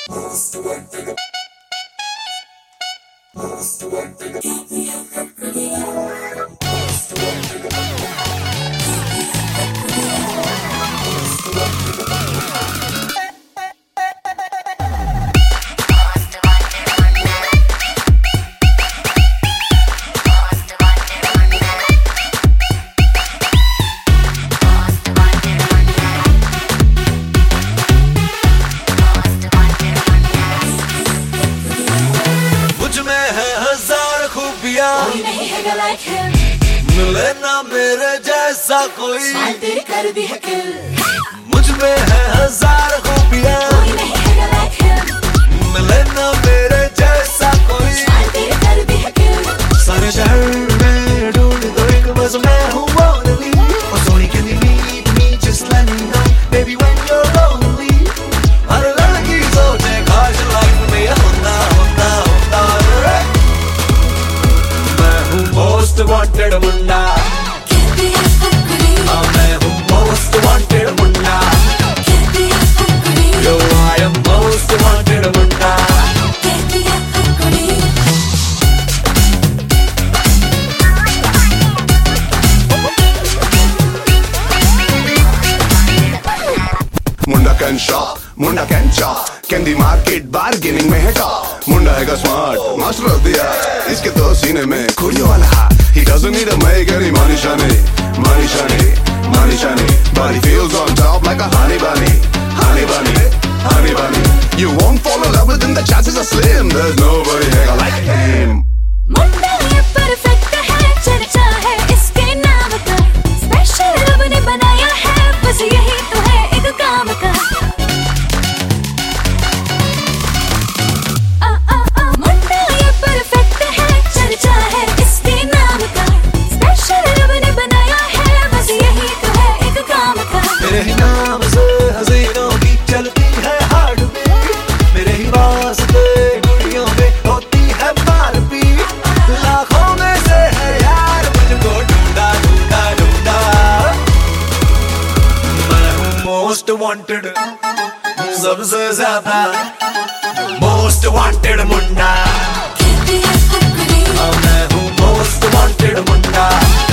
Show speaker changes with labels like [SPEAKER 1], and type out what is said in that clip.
[SPEAKER 1] कोई नहीं है like him,
[SPEAKER 2] मिले ना मेरे जैसा कोई,
[SPEAKER 1] स्माइल तेरी कर दी है किल।
[SPEAKER 2] मुझ में है हजार खूबियाँ,
[SPEAKER 1] कोई नहीं है like him,
[SPEAKER 2] मिले ना मेरे जैसा कोई,
[SPEAKER 1] स्माइल तेरी कर दी है किल।
[SPEAKER 2] सारे शहर में ढूंढ दो एक बस मैं हूँ only, और Soni can you meet me just let me know baby when you're lonely। हर लड़की सोचे काश लाइफ में होता होता होता रे, मैं हूँ most wanted मुन्ना,
[SPEAKER 1] कहती है हर कुड़ी,
[SPEAKER 2] मैं हूँ most wanted मुन्ना,
[SPEAKER 1] कहती है हर कुड़ी,
[SPEAKER 2] yo I am most wanted Munna.
[SPEAKER 1] कहती है हर कुड़ी।
[SPEAKER 3] मुंडा can shop candy market bargaining में है टॉप। मुंडा है smart master of the art, इसके तो सीने में खुरियों वाला हाथ। He doesn't need a make any money shiny, money shiny, money shiny, but he feels on top like a honey bunny, honey bunny, honey bunny। You won't fall in love with him, the chances are slim, there's nobody like him।
[SPEAKER 1] मुंडा ये perfect है, चर्चा है इसके नाम का, special रब ने बनाया है, बस यही तो है एक काम का। मुंडा ये परफेक्ट है, चर्चा है इसके नाम का, स्पेशल रब ने बनाया है, बस यही तो है एक काम का।
[SPEAKER 2] मेरे ही नाम से हसीनों की चलती है हार्ट बीट, मेरे ही वास्ते कुड़ियों में होती है मारपीट, लाखों में से है यार मुझको ढूंढा ढूंढा ढूंढा। मैं हूँ मोस्ट वांटेड, सबसे ज्यादा मोस्ट वांटेड मुन्ना,
[SPEAKER 1] कहती है हर कुड़ी,
[SPEAKER 2] मैं हूँ मोस्ट वांटेड मुन्ना।